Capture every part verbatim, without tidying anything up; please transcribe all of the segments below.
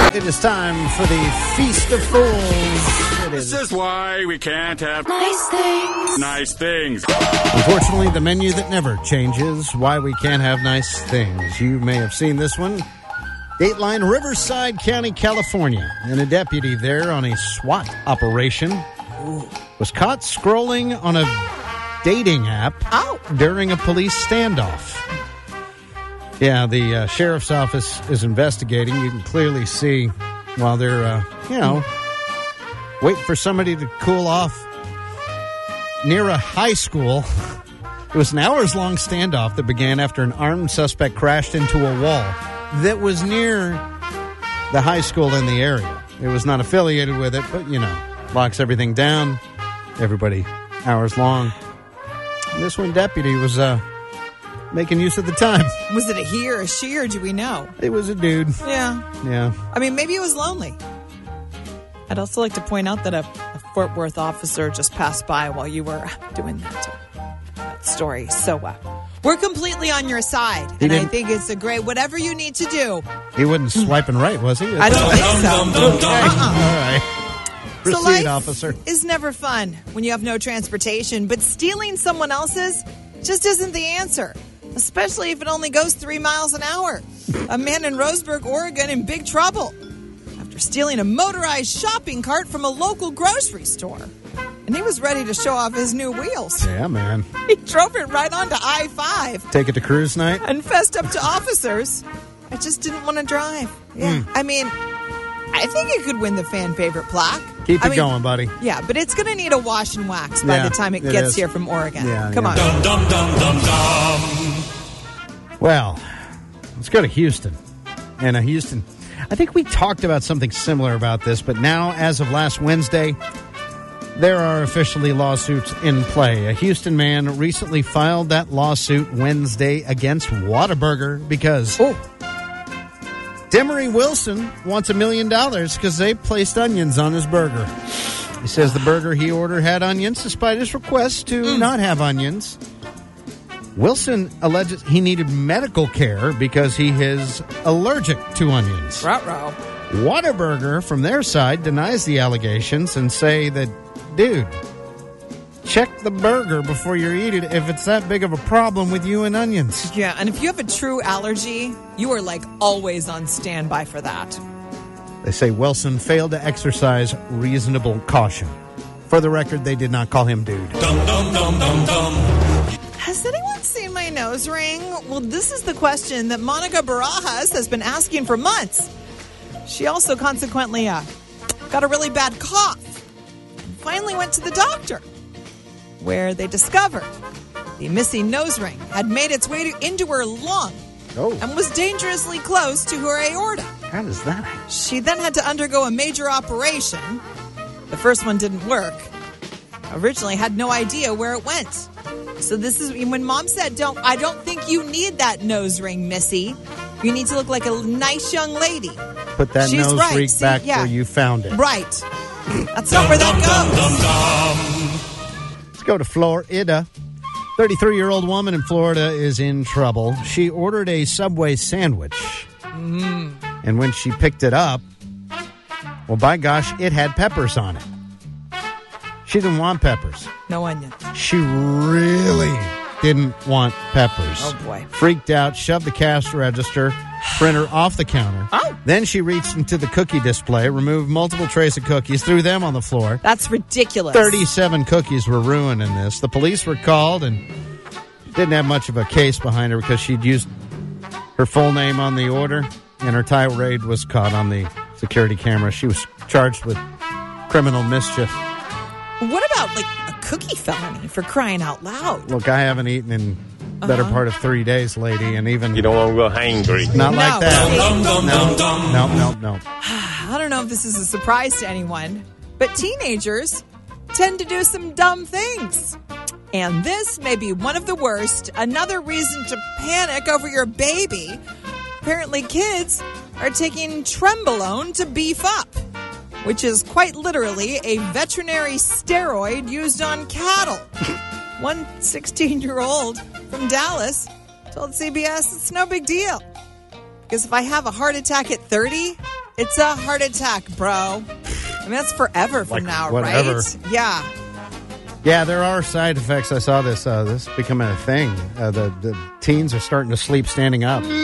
It is time for the Feast of Fools. It is. This is why we can't have nice things. Nice things. Unfortunately, the menu that never changes. Why we can't have nice things. You may have seen this one. Dateline, Riverside County, California. And a deputy there on a SWAT operation was caught scrolling on a dating app oh. during a police standoff. Yeah, the uh, sheriff's office is investigating. You can clearly see while they're, uh, you know, waiting for somebody to cool off near a high school. It was an hours-long standoff that began after an armed suspect crashed into a wall that was near the high school in the area. It was not affiliated with it, but, you know, locks everything down. Everybody hours long. And this one deputy was uh, making use of the time. Was it a he or a she, or do we know? It was a dude. Yeah. Yeah. I mean, maybe it was lonely. I'd also like to point out that a, a Fort Worth officer just passed by while you were doing that, uh, that story. So, uh, we're completely on your side. He and I didn't- think it's a great, whatever you need to do. He wasn't swiping right, was he? I don't think so. Okay. Uh-uh. All right. So Proceed, life officer. is never fun when you have no transportation, but stealing someone else's just isn't the answer, especially if it only goes three miles an hour. A man in Roseburg, Oregon, in big trouble after stealing a motorized shopping cart from a local grocery store. And he was ready to show off his new wheels. Yeah, man. He drove it right onto I five Take it to cruise night? and fessed up to officers. I just didn't want to drive. Yeah, I mean, I think it could win the fan favorite plaque. Keep it I mean, going, buddy. Yeah, but it's going to need a wash and wax by Yeah, the time it, it gets is. here from Oregon. Yeah, Come yeah. on. Dum dum dum dum dum. Well, let's go to Houston. And uh, Houston, I think we talked about something similar about this, but now, as of last Wednesday, there are officially lawsuits in play. A Houston man recently filed that lawsuit Wednesday against Whataburger because Oh, Demery Wilson wants a million dollars because they placed onions on his burger. He says the burger he ordered had onions, despite his request to not have onions. Wilson alleges he needed medical care because he is allergic to onions. ruh-roh. Whataburger, from their side, denies the allegations and say that, dude, check the burger before you eat it if it's that big of a problem with you and onions. Yeah, and if you have a true allergy, you are like always on standby for that. They say Wilson failed to exercise reasonable caution. For the record, they did not call him dude. Dum dum dum dum dum. Has anyone seen my nose ring? Well, this is the question that Monica Barajas has been asking for months. She also consequently uh, got a really bad cough and finally went to the doctor, where they discovered the missing nose ring had made its way to, into her lung Oh, and was dangerously close to her aorta. how does that happen? She then had to undergo a major operation. The first one didn't work. Originally had no idea where it went. So this is when Mom said, "Don't I don't think you need that nose ring, Missy. You need to look like a nice young lady." Put that She's nose right. ring See, back yeah. where you found it. Right. That's not where that goes. Let's go to Florida. thirty-three-year-old woman in Florida is in trouble. She ordered a Subway sandwich. Mm. And when she picked it up, well, by gosh, it had peppers on it. She didn't want peppers. No onions. She really didn't want peppers. Oh, boy. Freaked out, shoved the cash register printer off the counter. Oh. Then she reached into the cookie display, removed multiple trays of cookies, threw them on the floor. That's ridiculous. thirty-seven cookies were ruined in this. The police were called and didn't have much of a case behind her because she'd used her full name on the order, and her tirade was caught on the security camera. She was charged with criminal mischief. What about like a cookie felony, for crying out loud? Look, I haven't eaten in the better Uh-huh. part of three days, lady, and even You don't want to go hangry. not No, like that. see? Dum dum dum dum. No, no, no. I don't know if this is a surprise to anyone, but teenagers tend to do some dumb things. And this may be one of the worst. Another reason to panic over your baby. Apparently kids are taking Trenbolone to beef up, which is quite literally a veterinary steroid used on cattle. One sixteen-year-old from Dallas told C B S it's no big deal. Because if I have a heart attack at thirty, It's a heart attack, bro. I mean, that's forever from Like now, whatever. right? Yeah. Yeah, there are side effects. I saw this. Uh, this becoming a thing. Uh, the, the teens are starting to sleep standing up. Then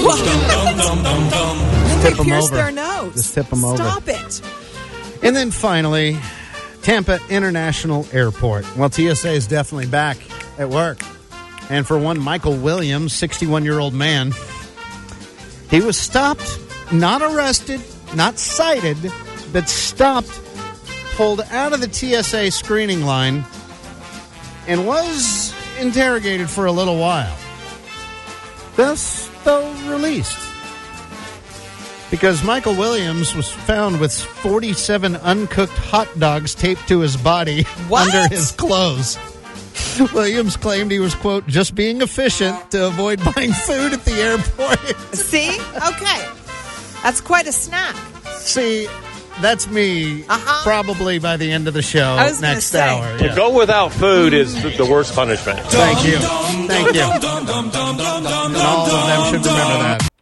tip they 'em pierce over. their nose. Just tip 'em over. Stop it. And then finally, Tampa International Airport. Well, T S A is definitely back at work. And for one, Michael Williams, sixty-one-year-old man, he was stopped, not arrested, not cited, but stopped, pulled out of the T S A screening line, and was interrogated for a little while. Thus, though, released. Because Michael Williams was found with forty-seven uncooked hot dogs taped to his body What? under his clothes. Williams claimed he was, quote, just being efficient to avoid buying food at the airport. See? Okay. That's quite a snack. See, that's me Uh-huh. probably by the end of the show I was gonna next say. hour. To Yeah. go without food is the, the worst punishment. Thank you. Thank you. And all of them should remember that.